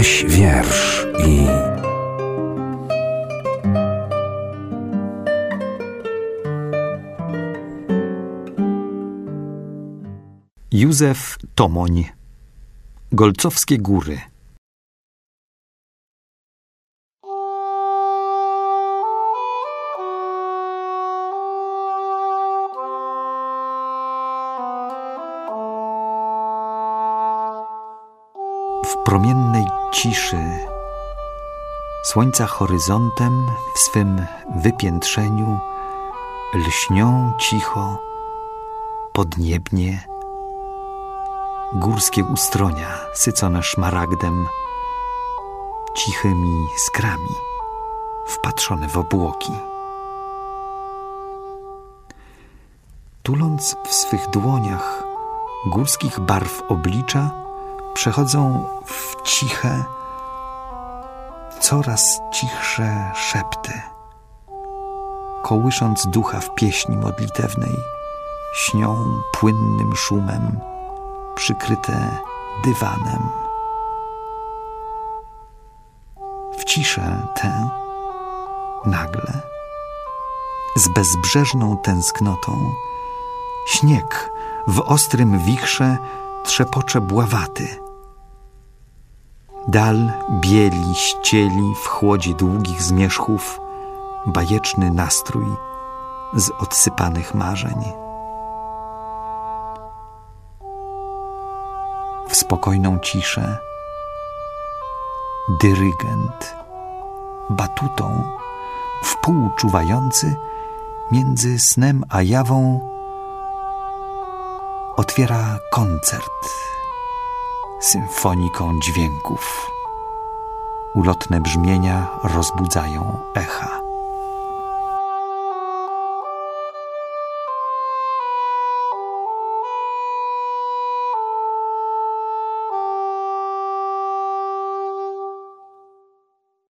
Weź wiersz i... Józef Tomoń. Golcowskie góry. W promiennej ciszy słońca horyzontem w swym wypiętrzeniu lśnią cicho podniebnie górskie ustronia sycone szmaragdem, cichymi skrami wpatrzone w obłoki. Tuląc w swych dłoniach górskich barw oblicza, przechodzą w ciche, coraz cichsze szepty. Kołysząc ducha w pieśni modlitewnej, śnią płynnym szumem, przykryte dywanem. W ciszę tę nagle, z bezbrzeżną tęsknotą, śnieg w ostrym wichrze trzepocze bławaty. Dal bieli ścieli w chłodzie długich zmierzchów bajeczny nastrój z odsypanych marzeń. W spokojną ciszę dyrygent batutą wpół czuwający między snem a jawą otwiera koncert symfoniką dźwięków. Ulotne brzmienia rozbudzają echa.